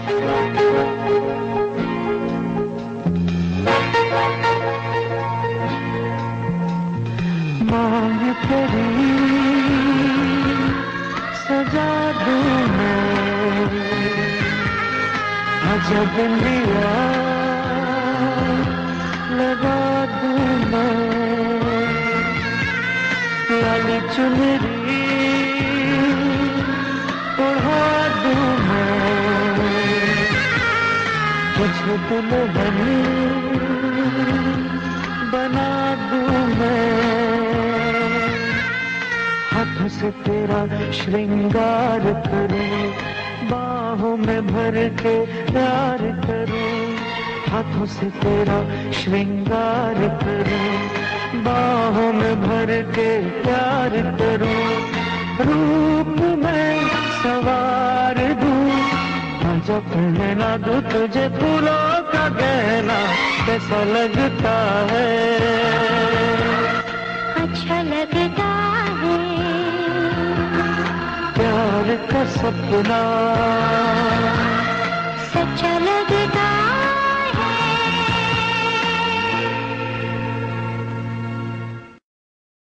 मांग तेरी सजा दूं मैं, अजब लिया लगा दूं मैं, लाली चुनरी उड़ा दूं मैं, तुझे दुल्हन बना दूं मैं, हाथों से तेरा श्रृंगार करूं, बाहों में भर के प्यार करूं, हाथों से तेरा श्रृंगार करूं, बाहों में भर के प्यार करूं, रूप में सवार दूं, आजा पहना दूं तुझे फूलों का गहना, कैसा लगता है? अच्छा लगता है प्यार का सपना सच्चा